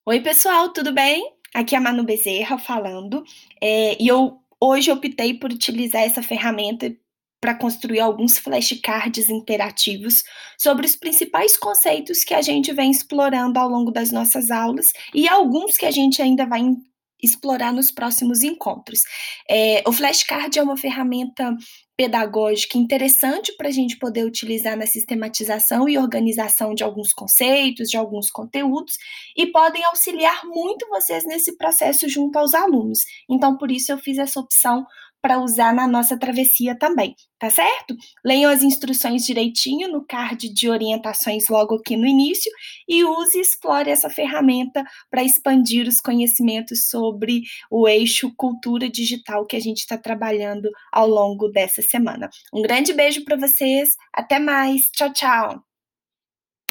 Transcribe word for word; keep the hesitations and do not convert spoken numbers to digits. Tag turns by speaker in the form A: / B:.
A: Oi, pessoal, tudo bem? Aqui é a Manu Bezerra falando, eh, e eu hoje optei por utilizar essa ferramenta para construir alguns flashcards interativos sobre os principais conceitos que a gente vem explorando ao longo das nossas aulas e alguns que a gente ainda vai em explorar nos próximos encontros. Eh, o flashcard é uma ferramenta pedagógica interessante para a gente poder utilizar na sistematização e organização de alguns conceitos, de alguns conteúdos, e podem auxiliar muito vocês nesse processo junto aos alunos. Então, por isso eu fiz essa opção para usar na nossa travessia também, tá certo? Leiam as instruções direitinho no card de orientações logo aqui no início e use e explore essa ferramenta para expandir os conhecimentos sobre o eixo cultura digital que a gente está trabalhando ao longo dessa semana. Um grande beijo para vocês, até mais, tchau, tchau!